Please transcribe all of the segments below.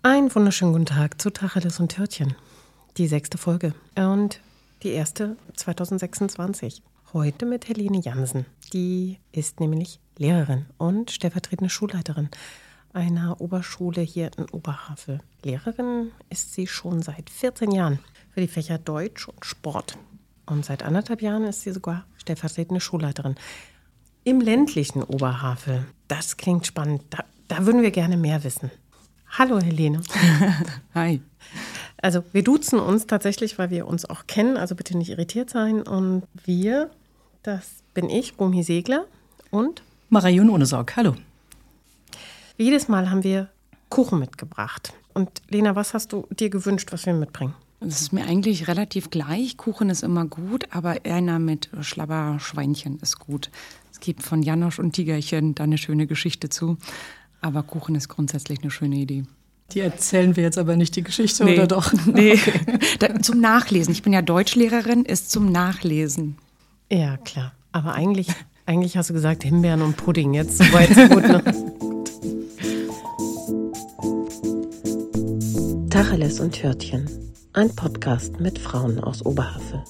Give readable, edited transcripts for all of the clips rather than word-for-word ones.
Einen wunderschönen guten Tag zu Tacheles und Törtchen. Die 6. Folge und die erste 2026. Heute mit Helene Jansen. Die ist nämlich Lehrerin und stellvertretende Schulleiterin einer Oberschule hier in Oberhavel. Lehrerin ist sie schon seit 14 Jahren für die Fächer Deutsch und Sport. Und seit 1,5 Jahren ist sie sogar stellvertretende Schulleiterin im ländlichen Oberhavel. Das klingt spannend. Da würden wir gerne mehr wissen. Hallo Helene. Hi. Also wir duzen uns tatsächlich, weil wir uns auch kennen, also bitte nicht irritiert sein. Und wir, das bin ich, Romy Segler und Marion Ohnesorg, hallo. Jedes Mal haben wir Kuchen mitgebracht. Und Lena, was hast du dir gewünscht, was wir mitbringen? Das ist mir eigentlich relativ gleich. Kuchen ist immer gut, aber einer mit Schlabberschweinchen ist gut. Es gibt von Janosch und Tigerchen da eine schöne Geschichte zu. Aber Kuchen ist grundsätzlich eine schöne Idee. Die erzählen wir jetzt aber nicht, die Geschichte, oder doch? Nee, okay. Zum Nachlesen. Ich bin ja Deutschlehrerin, ist zum Nachlesen. Ja, klar. Aber eigentlich hast du gesagt Himbeeren und Pudding. Jetzt soweit gut, ne? Tacheles und Törtchen. Ein Podcast mit Frauen aus Oberhavel.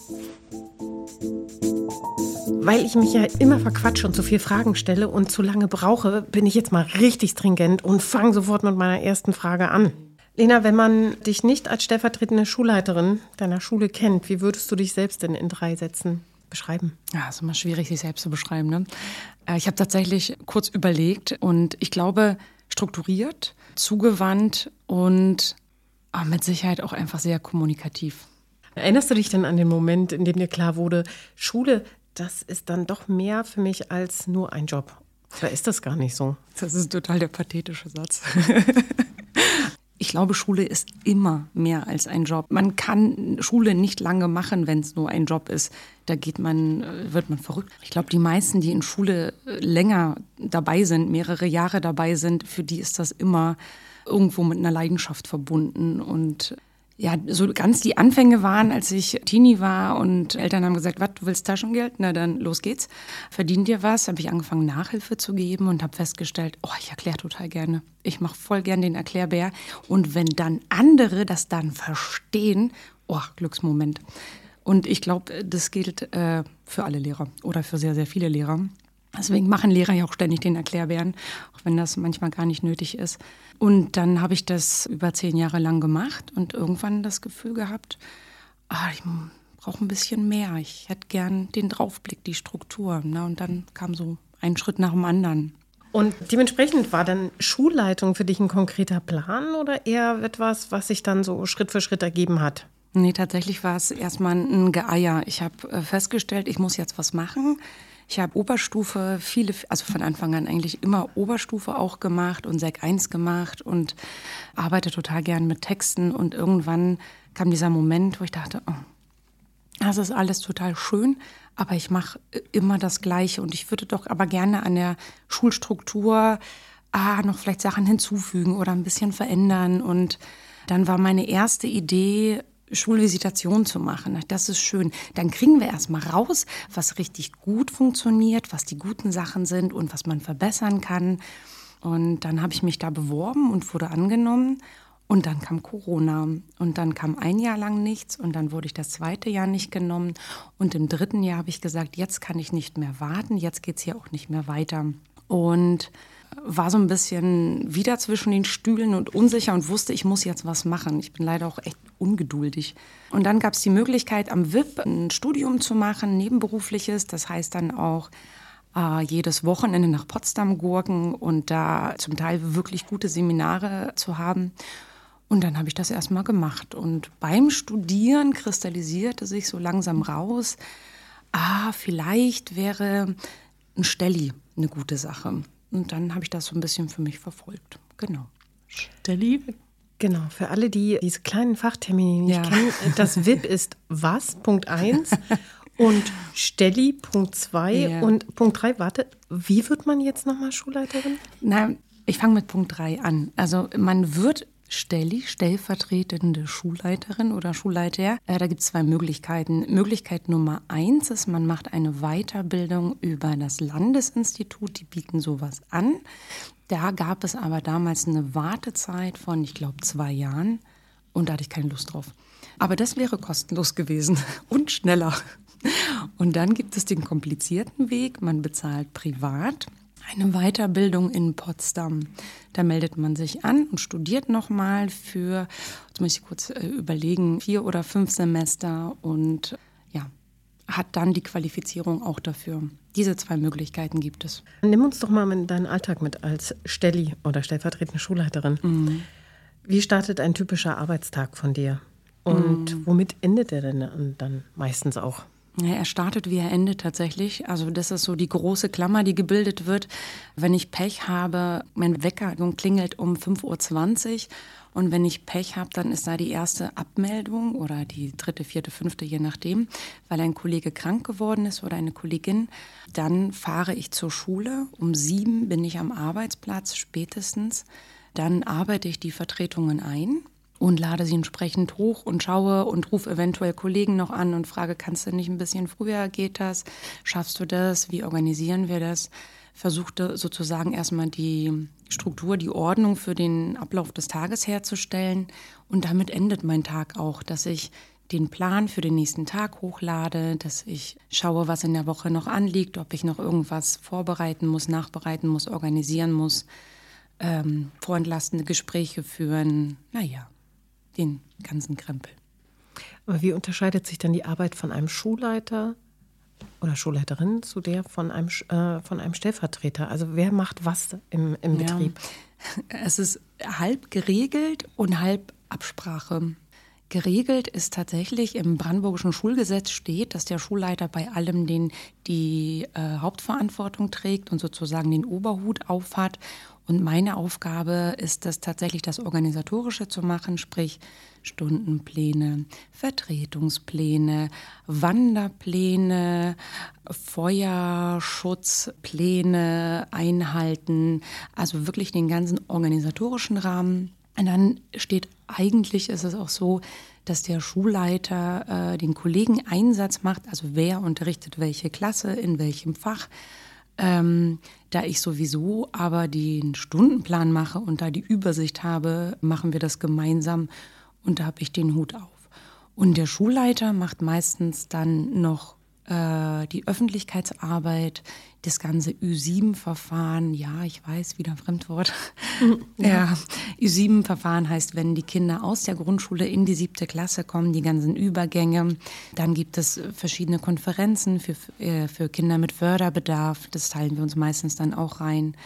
Weil ich mich ja immer verquatsche und zu viel Fragen stelle und zu lange brauche, bin ich jetzt mal richtig stringent und fange sofort mit meiner ersten Frage an. Lena, wenn man dich nicht als stellvertretende Schulleiterin deiner Schule kennt, wie würdest du dich selbst denn in 3 Sätzen beschreiben? Ja, ist immer schwierig, sich selbst zu beschreiben, ne? Ich habe tatsächlich kurz überlegt und ich glaube, strukturiert, zugewandt und mit Sicherheit auch einfach sehr kommunikativ. Erinnerst du dich denn an den Moment, in dem dir klar wurde, Schule, das ist dann doch mehr für mich als nur ein Job? Oder ist das gar nicht so? Das ist total der pathetische Satz. Ich glaube, Schule ist immer mehr als ein Job. Man kann Schule nicht lange machen, wenn es nur ein Job ist. Da wird man verrückt. Ich glaube, die meisten, die in Schule länger dabei sind, mehrere Jahre dabei sind, für die ist das immer irgendwo mit einer Leidenschaft verbunden. Und ja, so ganz die Anfänge waren, als ich Teenie war und Eltern haben gesagt, was, du willst Taschengeld? Na dann, los geht's. Verdien dir was? Habe ich angefangen, Nachhilfe zu geben und habe festgestellt, ich erkläre total gerne. Ich mache voll gern den Erklärbär. Und wenn dann andere das dann verstehen, Glücksmoment. Und ich glaube, das gilt für alle Lehrer oder für sehr, sehr viele Lehrer. Deswegen machen Lehrer ja auch ständig den Erklärbären, auch wenn das manchmal gar nicht nötig ist. Und dann habe ich das über 10 Jahre lang gemacht und irgendwann das Gefühl gehabt, ich brauche ein bisschen mehr. Ich hätte gern den Draufblick, die Struktur. Ne? Und dann kam so ein Schritt nach dem anderen. Und dementsprechend war dann Schulleitung für dich ein konkreter Plan oder eher etwas, was sich dann so Schritt für Schritt ergeben hat? Nee, tatsächlich war es erstmal ein Geeier. Ich habe festgestellt, ich muss jetzt was machen. Ich habe Oberstufe, also von Anfang an eigentlich immer Oberstufe auch gemacht und Sek 1 gemacht und arbeite total gern mit Texten. Und irgendwann kam dieser Moment, wo ich dachte, das ist alles total schön, aber ich mache immer das Gleiche. Und ich würde doch aber gerne an der Schulstruktur noch vielleicht Sachen hinzufügen oder ein bisschen verändern. Und dann war meine erste Idee, Schulvisitation zu machen. Das ist schön. Dann kriegen wir erstmal raus, was richtig gut funktioniert, was die guten Sachen sind und was man verbessern kann. Und dann habe ich mich da beworben und wurde angenommen. Und dann kam Corona. Und dann kam 1 Jahr lang nichts. Und dann wurde ich das 2. Jahr nicht genommen. Und im 3. Jahr habe ich gesagt, jetzt kann ich nicht mehr warten. Jetzt geht es hier auch nicht mehr weiter. Und war so ein bisschen wieder zwischen den Stühlen und unsicher und wusste, ich muss jetzt was machen. Ich bin leider auch echt ungeduldig. Und dann gab es die Möglichkeit, am WIP ein Studium zu machen, nebenberufliches. Das heißt dann auch jedes Wochenende nach Potsdam gurken und da zum Teil wirklich gute Seminare zu haben. Und dann habe ich das erstmal gemacht. Und beim Studieren kristallisierte sich so langsam raus, vielleicht wäre ein Stelli eine gute Sache. Und dann habe ich das so ein bisschen für mich verfolgt. Genau. Stelli? Genau, für alle, die diese kleinen Fachtermine nicht kennen, das WIP ist was, Punkt 1 und Stelli, Punkt 2 und Punkt 3, warte, wie wird man jetzt nochmal Schulleiterin? Na, ich fange mit Punkt 3 an. Also man wird Stelli, stellvertretende Schulleiterin oder Schulleiter. Da gibt es 2 Möglichkeiten. Möglichkeit Nummer 1 ist, man macht eine Weiterbildung über das Landesinstitut, die bieten sowas an. Da gab es aber damals eine Wartezeit von, ich glaube, 2 Jahren und da hatte ich keine Lust drauf. Aber das wäre kostenlos gewesen und schneller. Und dann gibt es den komplizierten Weg, man bezahlt privat eine Weiterbildung in Potsdam. Da meldet man sich an und studiert nochmal für, jetzt muss ich kurz überlegen, 4 oder 5 Semester und ja, hat dann die Qualifizierung auch dafür. Diese 2 Möglichkeiten gibt es. Nimm uns doch mal in deinen Alltag mit als Stelli oder stellvertretende Schulleiterin. Wie startet ein typischer Arbeitstag von dir? Und womit endet er denn dann meistens auch? Ja, er startet, wie er endet tatsächlich. Also das ist so die große Klammer, die gebildet wird. Wenn ich Pech habe, mein Wecker klingelt um 5:20 Uhr und wenn ich Pech habe, dann ist da die erste Abmeldung oder die 3., 4., 5., je nachdem, weil ein Kollege krank geworden ist oder eine Kollegin. Dann fahre ich zur Schule. Um 7 bin ich am Arbeitsplatz spätestens. Dann arbeite ich die Vertretungen ein und lade sie entsprechend hoch und schaue und rufe eventuell Kollegen noch an und frage, kannst du nicht ein bisschen früher, geht das? Schaffst du das? Wie organisieren wir das? Versuchte sozusagen erstmal die Struktur, die Ordnung für den Ablauf des Tages herzustellen. Und damit endet mein Tag auch, dass ich den Plan für den nächsten Tag hochlade, dass ich schaue, was in der Woche noch anliegt, ob ich noch irgendwas vorbereiten muss, nachbereiten muss, organisieren muss, vorentlastende Gespräche führen, den ganzen Krempel. Aber wie unterscheidet sich dann die Arbeit von einem Schulleiter oder Schulleiterin zu der von einem Stellvertreter? Also wer macht was im Betrieb? Es ist halb geregelt und halb Absprache. Geregelt ist tatsächlich, im Brandenburgischen Schulgesetz steht, dass der Schulleiter bei allem die Hauptverantwortung trägt und sozusagen den Oberhut aufhat. Und meine Aufgabe ist es tatsächlich, das Organisatorische zu machen, sprich Stundenpläne, Vertretungspläne, Wanderpläne, Feuerschutzpläne einhalten, also wirklich den ganzen organisatorischen Rahmen. Und dann eigentlich ist es auch so, dass der Schulleiter den Kollegen Einsatz macht, also wer unterrichtet welche Klasse, in welchem Fach. Da ich sowieso aber den Stundenplan mache und da die Übersicht habe, machen wir das gemeinsam und da habe ich den Hut auf. Und der Schulleiter macht meistens dann noch die Öffentlichkeitsarbeit, das ganze Ü7-Verfahren, ja, ich weiß, wieder ein Fremdwort. Ja, Ü7-Verfahren heißt, wenn die Kinder aus der Grundschule in die 7. Klasse kommen, die ganzen Übergänge. Dann gibt es verschiedene Konferenzen für Kinder mit Förderbedarf. Das teilen wir uns meistens dann auch rein.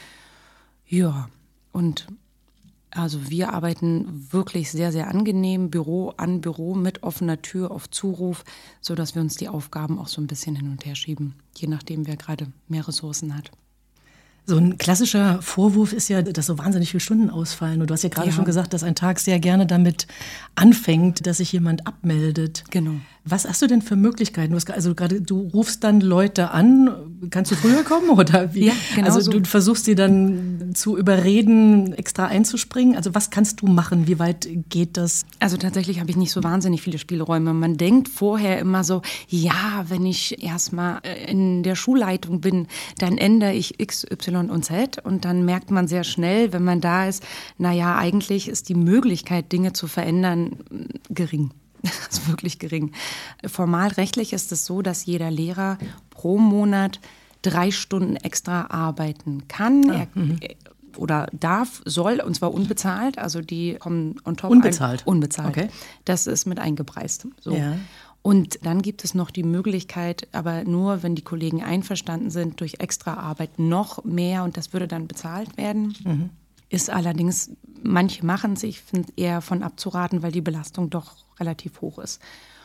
Ja, und also wir arbeiten wirklich sehr, sehr angenehm, Büro an Büro mit offener Tür auf Zuruf, sodass wir uns die Aufgaben auch so ein bisschen hin und her schieben, je nachdem, wer gerade mehr Ressourcen hat. So ein klassischer Vorwurf ist ja, dass so wahnsinnig viele Stunden ausfallen. Und du hast ja gerade schon gesagt, dass ein Tag sehr gerne damit anfängt, dass sich jemand abmeldet. Genau. Was hast du denn für Möglichkeiten? Du rufst dann Leute an, kannst du früher kommen oder wie? Ja, genau. Also du versuchst sie dann zu überreden, extra einzuspringen. Also was kannst du machen? Wie weit geht das? Also tatsächlich habe ich nicht so wahnsinnig viele Spielräume. Man denkt vorher immer so, ja, wenn ich erstmal in der Schulleitung bin, dann ändere ich X, Y und Z. Und dann merkt man sehr schnell, wenn man da ist, naja, eigentlich ist die Möglichkeit, Dinge zu verändern, gering. Das ist wirklich gering. Formal rechtlich ist es so, dass jeder Lehrer pro Monat 3 Stunden extra arbeiten kann. Oder darf, soll, und zwar unbezahlt. Also die kommen on top. Unbezahlt? Unbezahlt. Okay. Das ist mit eingepreist. So. Ja. Und dann gibt es noch die Möglichkeit, aber nur, wenn die Kollegen einverstanden sind, durch extra Arbeit noch mehr, und das würde dann bezahlt werden. Ist allerdings, manche machen es, ich finde eher von abzuraten, weil die Belastung doch relativ hoch ist.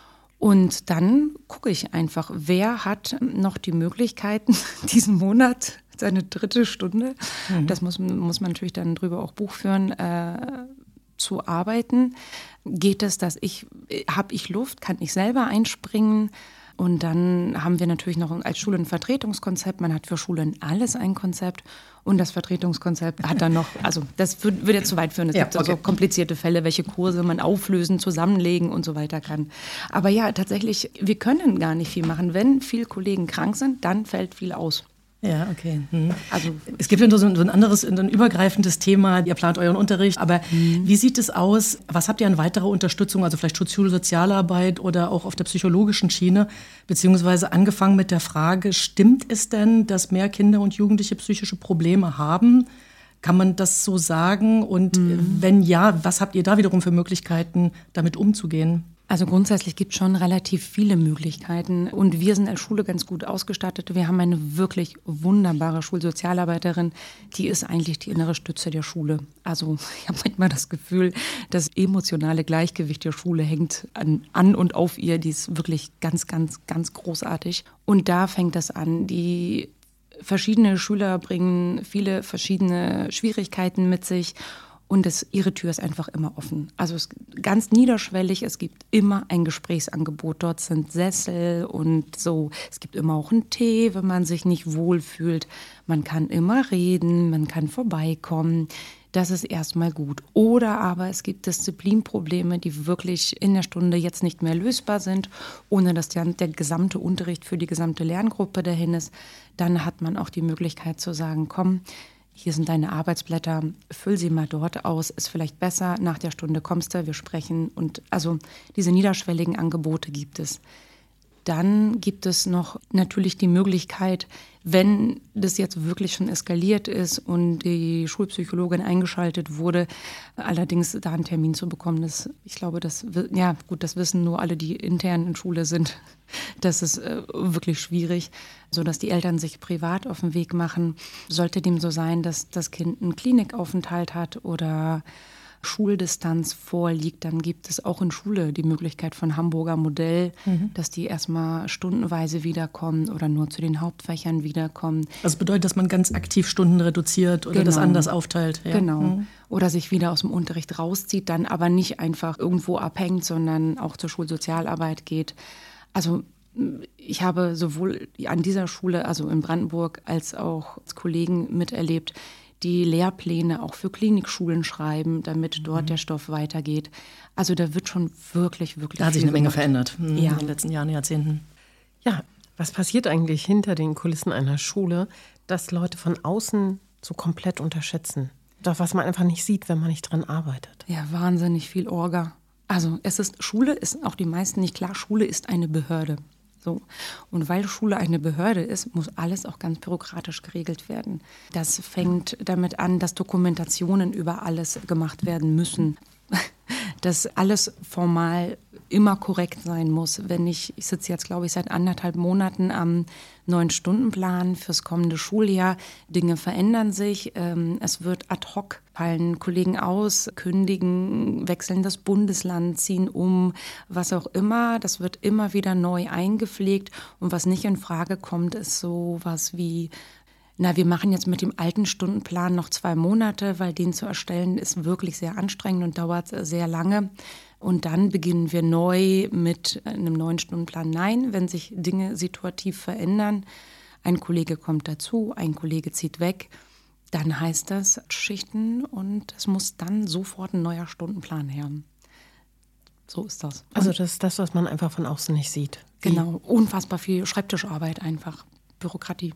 Und dann gucke ich einfach, wer hat noch die Möglichkeiten, diesen Monat, seine 3. Stunde, das muss man natürlich dann drüber auch Buch führen, zu arbeiten. Geht es, habe ich Luft, kann ich selber einspringen? Und dann haben wir natürlich noch als Schule ein Vertretungskonzept. Man hat für Schulen alles ein Konzept. Und das Vertretungskonzept hat dann noch, also das würde jetzt zu weit führen. Es gibt so komplizierte Fälle, welche Kurse man auflösen, zusammenlegen und so weiter kann. Aber ja, tatsächlich, wir können gar nicht viel machen. Wenn viele Kollegen krank sind, dann fällt viel aus. Ja, okay. Also es gibt ja so ein anderes, ein übergreifendes Thema. Ihr plant euren Unterricht, aber wie sieht es aus? Was habt ihr an weiterer Unterstützung, also vielleicht Schulsozialarbeit oder auch auf der psychologischen Schiene, beziehungsweise angefangen mit der Frage, stimmt es denn, dass mehr Kinder und Jugendliche psychische Probleme haben? Kann man das so sagen? Und wenn ja, was habt ihr da wiederum für Möglichkeiten, damit umzugehen? Also grundsätzlich gibt es schon relativ viele Möglichkeiten und wir sind als Schule ganz gut ausgestattet. Wir haben eine wirklich wunderbare Schulsozialarbeiterin, die ist eigentlich die innere Stütze der Schule. Also ich habe manchmal das Gefühl, das emotionale Gleichgewicht der Schule hängt an und auf ihr. Die ist wirklich ganz, ganz, ganz großartig. Und da fängt das an. Die verschiedene Schüler bringen viele verschiedene Schwierigkeiten mit sich. Und ihre Tür ist einfach immer offen. Also es ist ganz niederschwellig, es gibt immer ein Gesprächsangebot. Dort sind Sessel und so. Es gibt immer auch einen Tee, wenn man sich nicht wohlfühlt. Man kann immer reden, man kann vorbeikommen. Das ist erstmal gut. Oder aber es gibt Disziplinprobleme, die wirklich in der Stunde jetzt nicht mehr lösbar sind, ohne dass der gesamte Unterricht für die gesamte Lerngruppe dahin ist. Dann hat man auch die Möglichkeit zu sagen, komm, hier sind deine Arbeitsblätter, füll sie mal dort aus, ist vielleicht besser, nach der Stunde kommst du, wir sprechen. Und also diese niederschwelligen Angebote gibt es. Dann gibt es noch natürlich die Möglichkeit, wenn das jetzt wirklich schon eskaliert ist und die Schulpsychologin eingeschaltet wurde, allerdings da einen Termin zu bekommen, ich glaube, das wissen nur alle, die intern in Schule sind. Das ist wirklich schwierig, sodass die Eltern sich privat auf den Weg machen. Sollte dem so sein, dass das Kind einen Klinikaufenthalt hat oder Schuldistanz vorliegt, dann gibt es auch in Schule die Möglichkeit von Hamburger Modell, dass die erstmal stundenweise wiederkommen oder nur zu den Hauptfächern wiederkommen. Also bedeutet, dass man ganz aktiv Stunden reduziert oder das anders aufteilt. Ja. Genau. Oder sich wieder aus dem Unterricht rauszieht, dann aber nicht einfach irgendwo abhängt, sondern auch zur Schulsozialarbeit geht. Also ich habe sowohl an dieser Schule, also in Brandenburg, als auch als Kollegen miterlebt, die Lehrpläne auch für Klinikschulen schreiben, damit dort der Stoff weitergeht. Also da wird schon wirklich Da hat sich eine Menge verändert in den letzten Jahren, Jahrzehnten. Ja, was passiert eigentlich hinter den Kulissen einer Schule, dass Leute von außen so komplett unterschätzen? Doch was man einfach nicht sieht, wenn man nicht dran arbeitet. Ja, wahnsinnig viel Orga. Also Schule ist auch die meisten nicht klar, Schule ist eine Behörde. So. Und weil Schule eine Behörde ist, muss alles auch ganz bürokratisch geregelt werden. Das fängt damit an, dass Dokumentationen über alles gemacht werden müssen. Dass alles formal immer korrekt sein muss. Ich sitze jetzt, glaube ich, seit 1,5 Monaten am 9-Stunden-Plan fürs kommende Schuljahr. Dinge verändern sich. Es wird ad hoc, fallen Kollegen aus, kündigen, wechseln das Bundesland, ziehen um, was auch immer. Das wird immer wieder neu eingepflegt. Und was nicht in Frage kommt, ist sowas wie: wir machen jetzt mit dem alten Stundenplan noch 2 Monate, weil den zu erstellen ist wirklich sehr anstrengend und dauert sehr lange. Und dann beginnen wir neu mit einem neuen Stundenplan. Nein, wenn sich Dinge situativ verändern, ein Kollege kommt dazu, ein Kollege zieht weg, dann heißt das Schichten und es muss dann sofort ein neuer Stundenplan her. So ist das. Also das ist das, was man einfach von außen nicht sieht. Genau, unfassbar viel Schreibtischarbeit einfach, Bürokratie.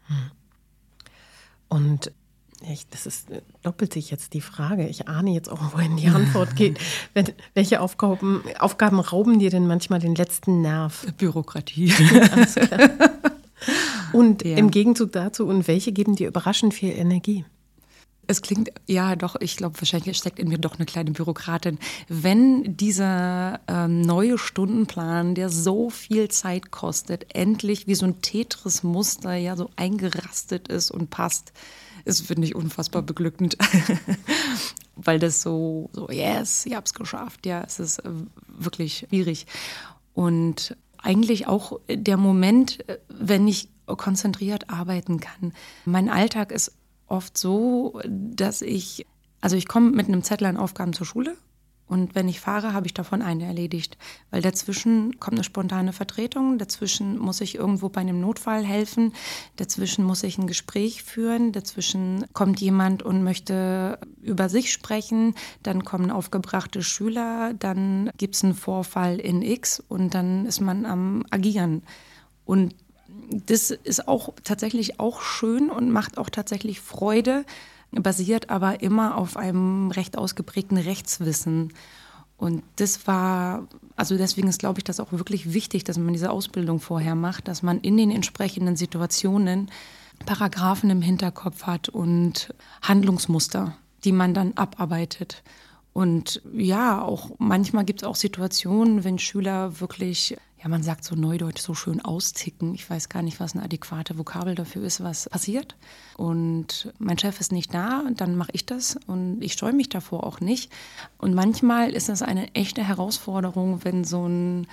Und doppelt sich jetzt die Frage. Ich ahne jetzt auch, wohin die Antwort geht. Welche Aufgaben rauben dir denn manchmal den letzten Nerv? Bürokratie. Alles klar. Und im Gegenzug dazu, und welche geben dir überraschend viel Energie? Es klingt, ja doch, ich glaube, wahrscheinlich steckt in mir doch eine kleine Bürokratin. Wenn dieser neue Stundenplan, der so viel Zeit kostet, endlich wie so ein Tetris-Muster ja so eingerastet ist und passt, ist, finde ich, unfassbar beglückend. Weil das so, yes, ich hab's geschafft. Ja, es ist wirklich schwierig. Und eigentlich auch der Moment, wenn ich konzentriert arbeiten kann. Mein Alltag ist oft so, dass ich komme mit einem Zettel an Aufgaben zur Schule Und wenn ich fahre, habe ich davon eine erledigt. Weil dazwischen kommt eine spontane Vertretung, dazwischen muss ich irgendwo bei einem Notfall helfen, dazwischen muss ich ein Gespräch führen, dazwischen kommt jemand und möchte über sich sprechen, dann kommen aufgebrachte Schüler, dann gibt es einen Vorfall in X und dann ist man am Agieren. Und das ist auch tatsächlich auch schön und macht auch tatsächlich Freude, basiert aber immer auf einem recht ausgeprägten Rechtswissen. Und das war, also deswegen ist, glaube ich, das auch wirklich wichtig, dass man diese Ausbildung vorher macht, dass man in den entsprechenden Situationen Paragraphen im Hinterkopf hat und Handlungsmuster, die man dann abarbeitet. Und ja, auch manchmal gibt es auch Situationen, wenn Schüler wirklich, ja, man sagt so neudeutsch, so schön austicken. Ich weiß gar nicht, was eine adäquate Vokabel dafür ist, was passiert. Und mein Chef ist nicht da, dann mache ich das und ich scheue mich davor auch nicht. Und manchmal ist das eine echte Herausforderung, wenn so ein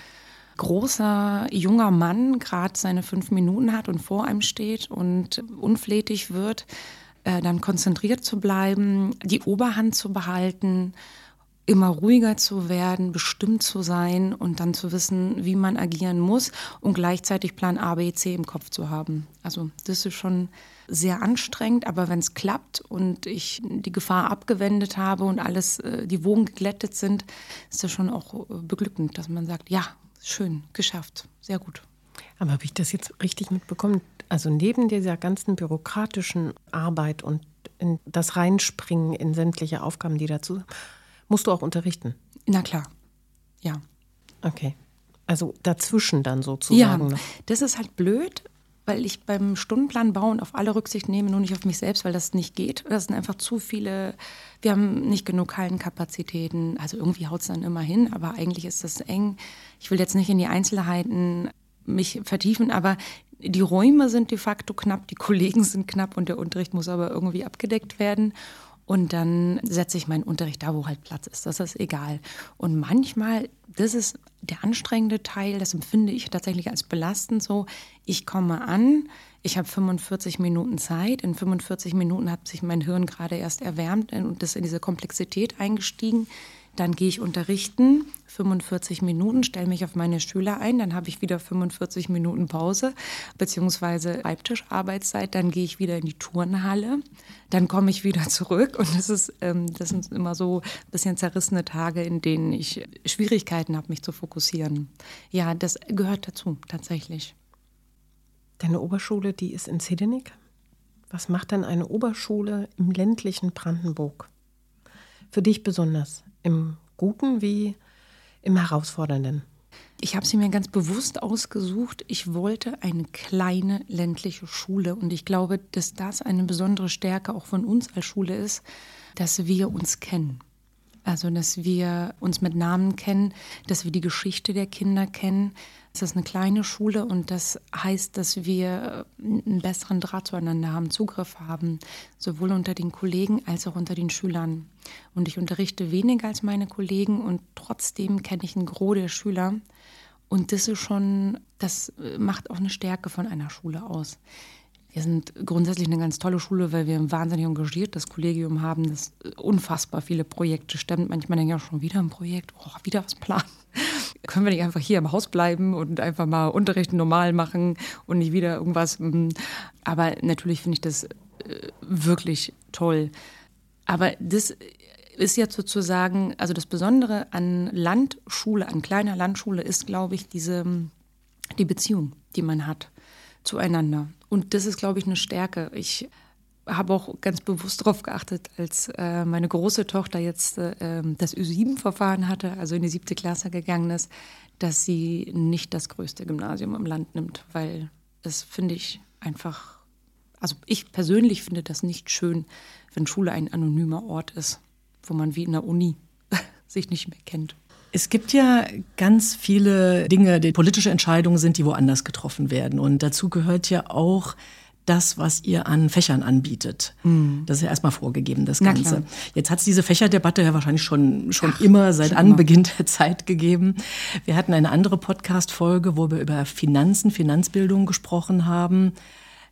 großer, junger Mann gerade seine 5 Minuten hat und vor einem steht und unflätig wird, dann konzentriert zu bleiben, die Oberhand zu behalten, immer ruhiger zu werden, bestimmt zu sein und dann zu wissen, wie man agieren muss und gleichzeitig Plan A, B, C im Kopf zu haben. Also das ist schon sehr anstrengend, aber wenn es klappt und ich die Gefahr abgewendet habe und alles, die Wogen geglättet sind, ist das schon auch beglückend, dass man sagt, ja, schön, geschafft, sehr gut. Aber habe ich das jetzt richtig mitbekommen? Also neben dieser ganzen bürokratischen Arbeit und in das Reinspringen in sämtliche Aufgaben, die dazu, musst du auch unterrichten? Na klar, ja. Okay, also dazwischen dann sozusagen. Ja, das ist halt blöd, weil ich beim Stundenplan bauen auf alle Rücksicht nehme, nur nicht auf mich selbst, weil das nicht geht. Das sind einfach zu viele, wir haben nicht genug Hallenkapazitäten. Also irgendwie haut es dann immer hin, aber eigentlich ist das eng. Ich will jetzt nicht in die Einzelheiten mich vertiefen, aber die Räume sind de facto knapp, die Kollegen sind knapp und der Unterricht muss aber irgendwie abgedeckt werden. Und dann setze ich meinen Unterricht da, wo halt Platz ist. Das ist egal. Und manchmal, das ist der anstrengende Teil, das empfinde ich tatsächlich als belastend so. Ich komme an, ich habe 45 Minuten Zeit. In 45 Minuten hat sich mein Hirn gerade erst erwärmt und ist in diese Komplexität eingestiegen. Dann gehe ich unterrichten, 45 Minuten, stelle mich auf meine Schüler ein, dann habe ich wieder 45 Minuten Pause, beziehungsweise Schreibtischarbeitszeit, dann gehe ich wieder in die Turnhalle, dann komme ich wieder zurück und das sind immer so ein bisschen zerrissene Tage, in denen ich Schwierigkeiten habe, mich zu fokussieren. Ja, das gehört dazu, tatsächlich. Deine Oberschule, die ist in Zedenick. Was macht denn eine Oberschule im ländlichen Brandenburg für dich besonders? Im Guten wie im Herausfordernden? Ich habe sie mir ganz bewusst ausgesucht. Ich wollte eine kleine ländliche Schule. Und ich glaube, dass das eine besondere Stärke auch von uns als Schule ist, dass wir uns kennen. Also, dass wir uns mit Namen kennen, dass wir die Geschichte der Kinder kennen. Es ist eine kleine Schule und das heißt, dass wir einen besseren Draht zueinander haben, Zugriff haben, sowohl unter den Kollegen als auch unter den Schülern. Und ich unterrichte weniger als meine Kollegen und trotzdem kenne ich ein Gros der Schüler. Und das ist schon, das macht auch eine Stärke von einer Schule aus. Wir sind grundsätzlich eine ganz tolle Schule, weil wir ein wahnsinnig engagiertes Kollegium haben, das unfassbar viele Projekte stemmt. Manchmal denke ich auch schon wieder ein Projekt, wieder was planen. Können wir nicht einfach hier im Haus bleiben und einfach mal Unterricht normal machen und nicht wieder irgendwas. Aber natürlich finde ich das wirklich toll. Aber das ist jetzt sozusagen, also das Besondere an Landschule, an kleiner Landschule ist, glaube ich, die Beziehung, die man hat zueinander. Und das ist, glaube ich, eine Stärke. Ich habe auch ganz bewusst darauf geachtet, als meine große Tochter jetzt das Ü7-Verfahren hatte, also in die 7. Klasse gegangen ist, dass sie nicht das größte Gymnasium im Land nimmt, weil das finde ich einfach, also ich persönlich finde das nicht schön, wenn Schule ein anonymer Ort ist, wo man wie in der Uni sich nicht mehr kennt. Es gibt ja ganz viele Dinge, die politische Entscheidungen sind, die woanders getroffen werden. Und dazu gehört ja auch das, was ihr an Fächern anbietet. Das ist ja erstmal vorgegeben, das Ganze. Jetzt hat es diese Fächerdebatte ja wahrscheinlich schon immer seit Anbeginn der Zeit gegeben. Wir hatten eine andere Podcast-Folge, wo wir über Finanzen, Finanzbildung gesprochen haben.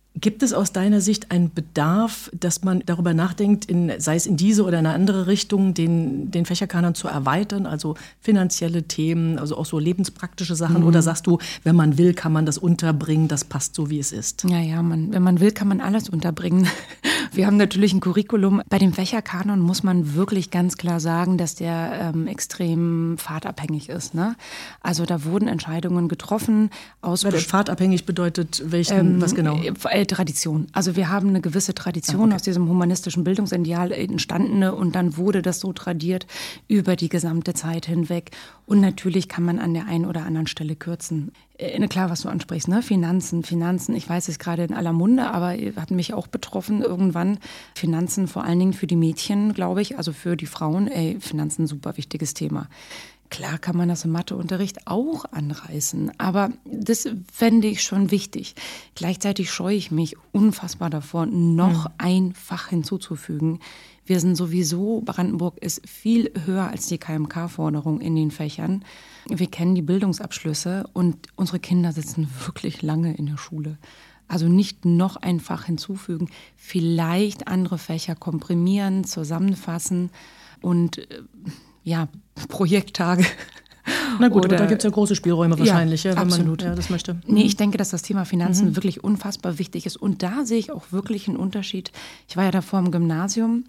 Gibt es aus deiner Sicht einen Bedarf, dass man darüber nachdenkt, sei es in diese oder in eine andere Richtung, den Fächerkanon zu erweitern, also finanzielle Themen, also auch so lebenspraktische Sachen? Oder sagst du, wenn man will, kann man das unterbringen, das passt so, wie es ist? Ja, wenn man will, kann man alles unterbringen. Wir haben natürlich ein Curriculum. Bei dem Fächerkanon muss man wirklich ganz klar sagen, dass der extrem pfadabhängig ist. Ne? Also da wurden Entscheidungen getroffen. Pfadabhängig bedeutet was genau? Tradition. Also wir haben eine gewisse Tradition aus diesem humanistischen Bildungsideal entstandene und dann wurde das so tradiert über die gesamte Zeit hinweg. Und natürlich kann man an der einen oder anderen Stelle kürzen. Klar, was du ansprichst, ne? Finanzen. Ich weiß es gerade in aller Munde, aber hat mich auch betroffen irgendwann. Finanzen vor allen Dingen für die Mädchen, glaube ich, also für die Frauen. Finanzen, super wichtiges Thema. Klar kann man das im Matheunterricht auch anreißen, aber das fände ich schon wichtig. Gleichzeitig scheue ich mich unfassbar davor, noch ein Fach hinzuzufügen. Wir sind sowieso, Brandenburg ist viel höher als die KMK-Forderung in den Fächern. Wir kennen die Bildungsabschlüsse und unsere Kinder sitzen wirklich lange in der Schule. Also nicht noch ein Fach hinzufügen, vielleicht andere Fächer komprimieren, zusammenfassen und Projekttage. Na gut, aber da gibt es ja große Spielräume wahrscheinlich, wenn absolut. man das möchte. Nee, ich denke, dass das Thema Finanzen wirklich unfassbar wichtig ist. Und da sehe ich auch wirklich einen Unterschied. Ich war ja davor im Gymnasium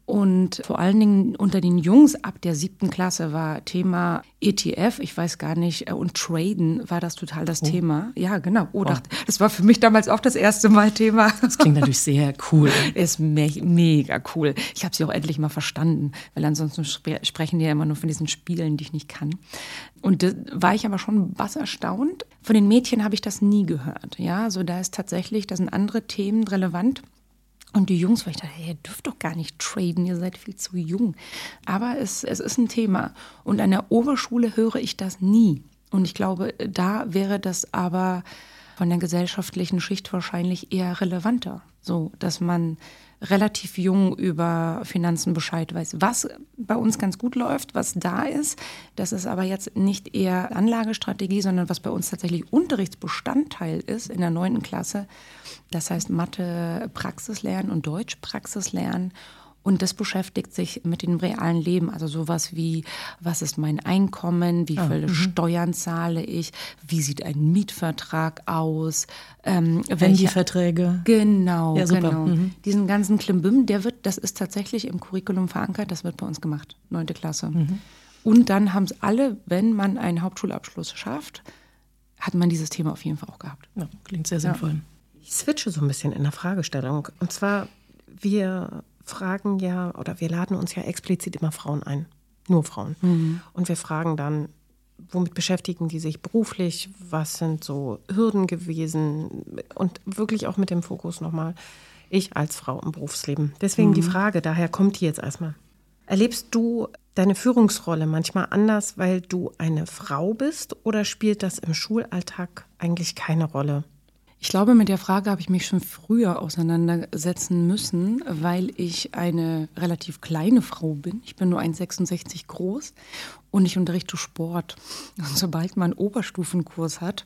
und vor allen Dingen unter den Jungs ab der 7. Klasse war Thema ETF, ich weiß gar nicht, und Traden war das total das Thema. Ja, genau. Das war für mich damals auch das erste Mal Thema. Das klingt natürlich sehr cool. Ist mega cool. Ich habe sie auch endlich mal verstanden, weil ansonsten sprechen die ja immer nur von diesen Spielen, die ich nicht kann. Und da war ich aber schon erstaunt. Von den Mädchen habe ich das nie gehört. Ja, also da sind andere Themen relevant. Und die Jungs, weil ich dachte, ihr dürft doch gar nicht traden, ihr seid viel zu jung. Aber es ist ein Thema. Und an der Oberschule höre ich das nie. Und ich glaube, da wäre das aber von der gesellschaftlichen Schicht wahrscheinlich eher relevanter. So, dass man relativ jung über Finanzen Bescheid weiß. Was bei uns ganz gut läuft, was da ist, das ist aber jetzt nicht eher Anlagestrategie, sondern was bei uns tatsächlich Unterrichtsbestandteil ist in der 9. Klasse. Das heißt Mathe Praxislernen und Deutsch Praxislernen. Und das beschäftigt sich mit dem realen Leben, also sowas wie, was ist mein Einkommen, wie viele Steuern zahle ich, wie sieht ein Mietvertrag aus. Welche Verträge. Genau, ja, super. Genau. Diesen ganzen Klimbim, das ist tatsächlich im Curriculum verankert, das wird bei uns gemacht, 9. Klasse. Und dann haben es alle, wenn man einen Hauptschulabschluss schafft, hat man dieses Thema auf jeden Fall auch gehabt. Ja, klingt sehr sinnvoll. Ich switche so ein bisschen in der Fragestellung. Und zwar, wir fragen ja, oder wir laden uns ja explizit immer Frauen ein. Nur Frauen. Und wir fragen dann, womit beschäftigen die sich beruflich? Was sind so Hürden gewesen? Und wirklich auch mit dem Fokus nochmal, ich als Frau im Berufsleben. Deswegen die Frage, daher kommt die jetzt erstmal. Erlebst du deine Führungsrolle manchmal anders, weil du eine Frau bist? Oder spielt das im Schulalltag eigentlich keine Rolle? Ich glaube, mit der Frage habe ich mich schon früher auseinandersetzen müssen, weil ich eine relativ kleine Frau bin. Ich bin nur 1,66 groß und ich unterrichte Sport. Und sobald man einen Oberstufenkurs hat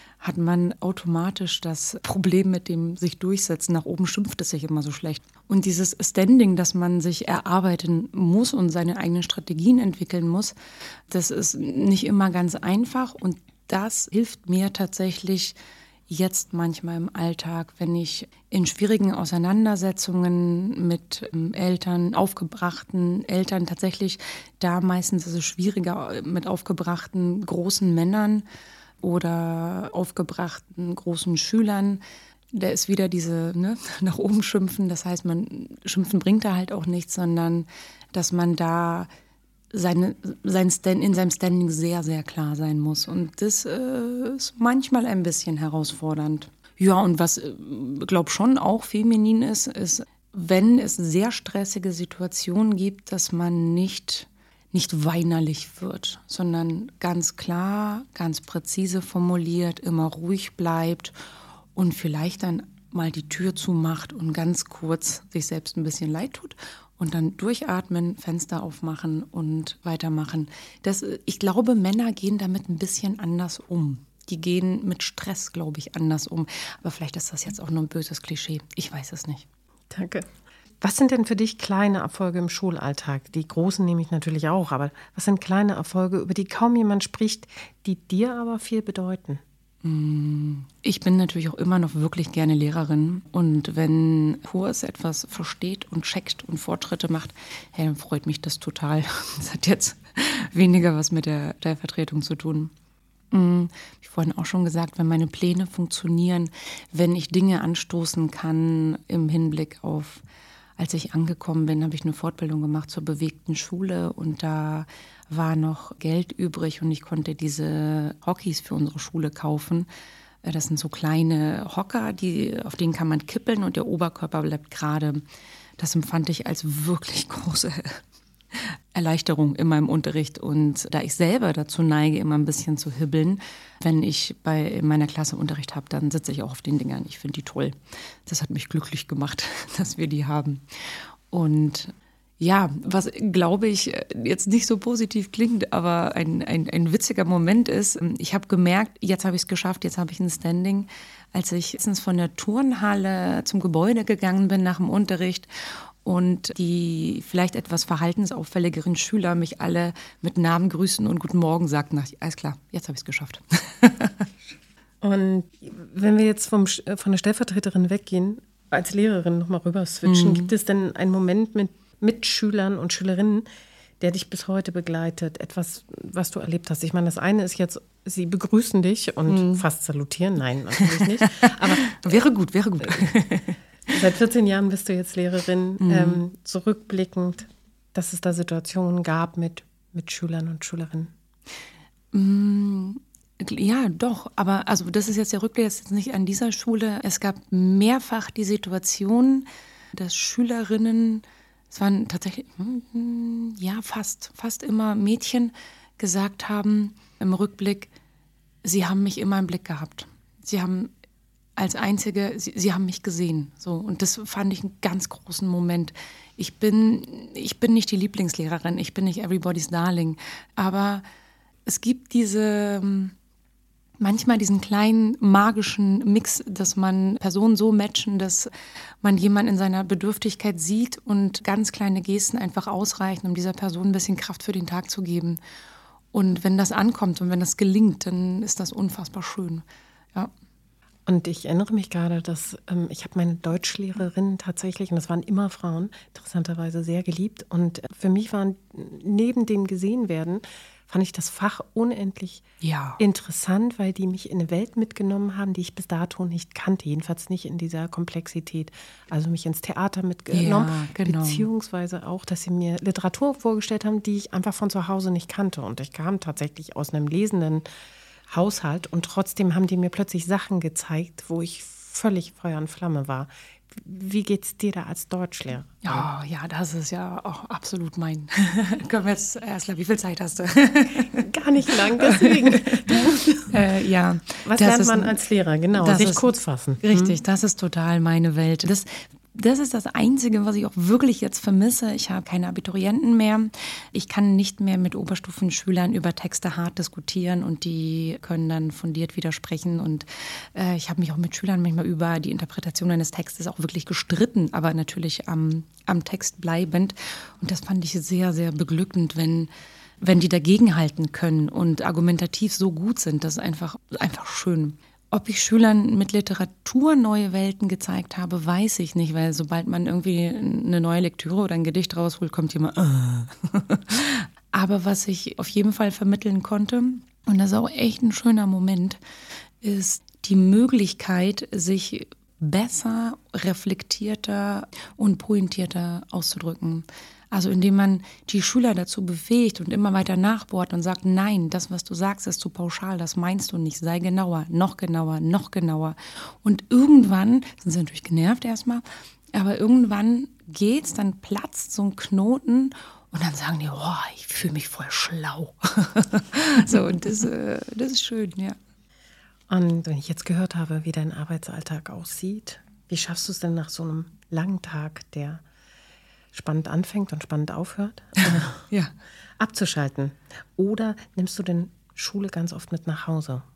man automatisch das Problem mit dem sich durchsetzen. Nach oben schimpft es sich immer so schlecht. Und dieses Standing, das man sich erarbeiten muss und seine eigenen Strategien entwickeln muss, das ist nicht immer ganz einfach. Und das hilft mir tatsächlich jetzt manchmal im Alltag, wenn ich in schwierigen Auseinandersetzungen mit Eltern, aufgebrachten Eltern, tatsächlich da meistens ist es schwieriger mit aufgebrachten großen Männern oder aufgebrachten großen Schülern. Da ist wieder diese nach oben schimpfen, das heißt, schimpfen bringt da halt auch nichts, sondern dass man da in seinem Standing sehr, sehr klar sein muss. Und das ist manchmal ein bisschen herausfordernd. Ja, und was, glaube schon auch feminin ist, wenn es sehr stressige Situationen gibt, dass man nicht weinerlich wird, sondern ganz klar, ganz präzise formuliert, immer ruhig bleibt und vielleicht dann mal die Tür zumacht und ganz kurz sich selbst ein bisschen leid tut. Und dann durchatmen, Fenster aufmachen und weitermachen. Ich glaube, Männer gehen damit ein bisschen anders um. die gehen mit Stress, glaube ich, anders um. Aber vielleicht ist das jetzt auch nur ein böses Klischee. Ich weiß es nicht. Danke. Was sind denn für dich kleine Erfolge im Schulalltag? Die großen nehme ich natürlich auch, aber was sind kleine Erfolge, über die kaum jemand spricht, die dir aber viel bedeuten? Ich bin natürlich auch immer noch wirklich gerne Lehrerin. Und wenn Kurs etwas versteht und checkt und Fortschritte macht, hey, dann freut mich das total. Das hat jetzt weniger was mit der Vertretung zu tun. Ich vorhin auch schon gesagt, wenn meine Pläne funktionieren, wenn ich Dinge anstoßen kann im Hinblick auf, als ich angekommen bin, habe ich eine Fortbildung gemacht zur bewegten Schule und da war noch Geld übrig und ich konnte diese Hockeys für unsere Schule kaufen. Das sind so kleine Hocker, auf denen kann man kippeln und der Oberkörper bleibt gerade. Das empfand ich als wirklich große Erleichterung in meinem Unterricht. Und da ich selber dazu neige, immer ein bisschen zu hibbeln, wenn ich in meiner Klasse Unterricht habe, dann sitze ich auch auf den Dingern. Ich finde die toll. Das hat mich glücklich gemacht, dass wir die haben. Und ja, was glaube ich jetzt nicht so positiv klingt, aber ein witziger Moment ist, ich habe gemerkt, jetzt habe ich es geschafft, jetzt habe ich ein Standing, als ich letztens von der Turnhalle zum Gebäude gegangen bin nach dem Unterricht und die vielleicht etwas verhaltensauffälligeren Schüler mich alle mit Namen grüßen und Guten Morgen sagten, dachte ich, alles klar, jetzt habe ich es geschafft. Und wenn wir jetzt von der Stellvertreterin weggehen, als Lehrerin nochmal rüber switchen, gibt es denn einen Moment mit Schülern und Schülerinnen, der dich bis heute begleitet, etwas, was du erlebt hast? Ich meine, das eine ist jetzt, sie begrüßen dich und fast salutieren. Nein, natürlich nicht. Aber wäre gut. Seit 14 Jahren bist du jetzt Lehrerin. Zurückblickend, dass es da Situationen gab mit Schülern und Schülerinnen. Ja, doch. Aber also das ist jetzt der Rückblick, jetzt nicht an dieser Schule. Es gab mehrfach die Situation, dass Schülerinnen, es waren tatsächlich, fast immer Mädchen, gesagt haben im Rückblick, sie haben mich immer im Blick gehabt. Sie haben als Einzige, sie haben mich gesehen. So, und das fand ich einen ganz großen Moment. Ich bin nicht die Lieblingslehrerin, ich bin nicht everybody's darling, aber es gibt manchmal diesen kleinen magischen Mix, dass man Personen so matchen, dass man jemanden in seiner Bedürftigkeit sieht und ganz kleine Gesten einfach ausreichen, um dieser Person ein bisschen Kraft für den Tag zu geben. Und wenn das ankommt und wenn das gelingt, dann ist das unfassbar schön. Ja. Und ich erinnere mich gerade, dass ich habe meine Deutschlehrerin tatsächlich, und das waren immer Frauen, interessanterweise sehr geliebt. Und für mich waren neben dem Gesehenwerden, fand ich das Fach unendlich interessant, weil die mich in eine Welt mitgenommen haben, die ich bis dato nicht kannte, jedenfalls nicht in dieser Komplexität. Also mich ins Theater mitgenommen, beziehungsweise auch, dass sie mir Literatur vorgestellt haben, die ich einfach von zu Hause nicht kannte. Und ich kam tatsächlich aus einem lesenden Haushalt und trotzdem haben die mir plötzlich Sachen gezeigt, wo ich völlig Feuer und Flamme war. Wie geht's dir da als Deutschlehrer? Ja, das ist ja auch absolut mein. Können wir jetzt erst, wie viel Zeit hast du? Gar nicht lang, deswegen. Was lernt man als Lehrer? Genau, sich kurz fassen. Richtig, das ist total meine Welt. Das ist das Einzige, was ich auch wirklich jetzt vermisse. Ich habe keine Abiturienten mehr. Ich kann nicht mehr mit Oberstufenschülern über Texte hart diskutieren und die können dann fundiert widersprechen. Und ich habe mich auch mit Schülern manchmal über die Interpretation eines Textes auch wirklich gestritten, aber natürlich am Text bleibend. Und das fand ich sehr, sehr beglückend, wenn die dagegenhalten können und argumentativ so gut sind. Das ist einfach schön. Ob ich Schülern mit Literatur neue Welten gezeigt habe, weiß ich nicht, weil sobald man irgendwie eine neue Lektüre oder ein Gedicht rausholt, kommt jemand. Aber was ich auf jeden Fall vermitteln konnte, und das ist auch echt ein schöner Moment, ist die Möglichkeit, sich besser, reflektierter und pointierter auszudrücken. Also indem man die Schüler dazu befähigt und immer weiter nachbohrt und sagt, nein, das, was du sagst, ist zu pauschal, das meinst du nicht, sei genauer, noch genauer, noch genauer. Und irgendwann, sind sie natürlich genervt erstmal, aber irgendwann geht's, dann platzt so ein Knoten und dann sagen die, ich fühle mich voll schlau. So, und das ist schön, ja. Und wenn ich jetzt gehört habe, wie dein Arbeitsalltag aussieht, wie schaffst du es denn nach so einem langen Tag, der spannend anfängt und spannend aufhört, ja, abzuschalten? Oder nimmst du denn Schule ganz oft mit nach Hause?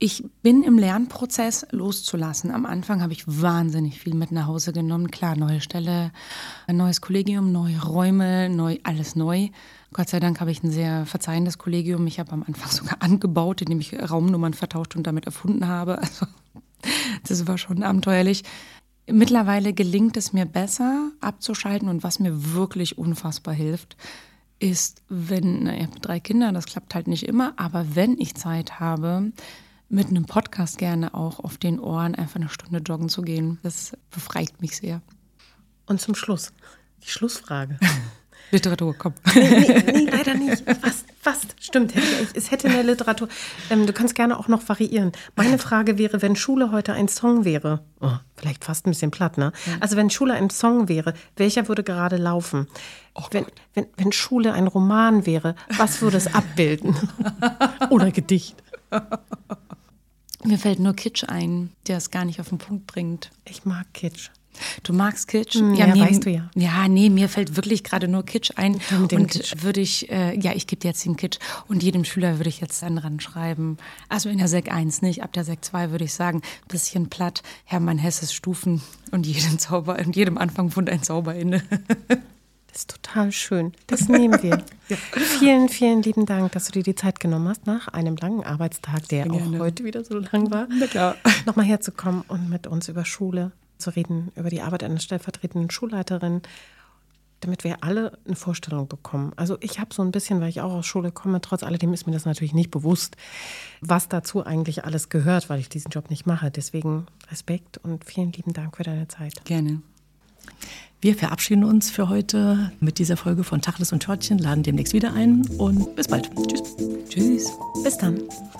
Ich bin im Lernprozess loszulassen. Am Anfang habe ich wahnsinnig viel mit nach Hause genommen. Klar, neue Stelle, ein neues Kollegium, neue Räume, alles neu. Gott sei Dank habe ich ein sehr verzeihendes Kollegium. Ich habe am Anfang sogar angebaut, indem ich Raumnummern vertauscht und damit erfunden habe. Also das war schon abenteuerlich. Mittlerweile gelingt es mir besser abzuschalten und was mir wirklich unfassbar hilft, ist, ich habe 3 Kinder, das klappt halt nicht immer, aber wenn ich Zeit habe, mit einem Podcast gerne auch auf den Ohren einfach eine Stunde joggen zu gehen. Das befreit mich sehr. Und zum Schluss, die Schlussfrage. Literatur, komm. Nee, leider nicht. Fast. Stimmt, es hätte eine Literatur. Du kannst gerne auch noch variieren. Meine Frage wäre, wenn Schule heute ein Song wäre, vielleicht fast ein bisschen platt, ne? Also wenn Schule ein Song wäre, welcher würde gerade laufen? Wenn Schule ein Roman wäre, was würde es abbilden? Oder Gedicht? Mir fällt nur Kitsch ein, der es gar nicht auf den Punkt bringt. Ich mag Kitsch. Du magst Kitsch? Ja, weißt du ja. Ja, nee, mir fällt wirklich gerade nur Kitsch ein. Kitsch. Würde ich, ich gebe dir jetzt den Kitsch. Und jedem Schüler würde ich jetzt dann ranschreiben. Also in der Sek 1 nicht, ab der Sek 2 würde ich sagen, bisschen platt, Hermann Hesses Stufen und jedem Anfang von ein Zauberende. Das ist total schön. Das nehmen wir. Ja. Vielen, vielen lieben Dank, dass du dir die Zeit genommen hast, nach einem langen Arbeitstag, der auch heute wieder so lang war, nochmal herzukommen und mit uns über Schule zu reden, über die Arbeit einer stellvertretenden Schulleiterin, damit wir alle eine Vorstellung bekommen. Also ich habe so ein bisschen, weil ich auch aus Schule komme, trotz alledem ist mir das natürlich nicht bewusst, was dazu eigentlich alles gehört, weil ich diesen Job nicht mache. Deswegen Respekt und vielen lieben Dank für deine Zeit. Gerne. Wir verabschieden uns für heute mit dieser Folge von Tacheles und Törtchen, laden demnächst wieder ein und bis bald. Tschüss. Tschüss. Bis dann.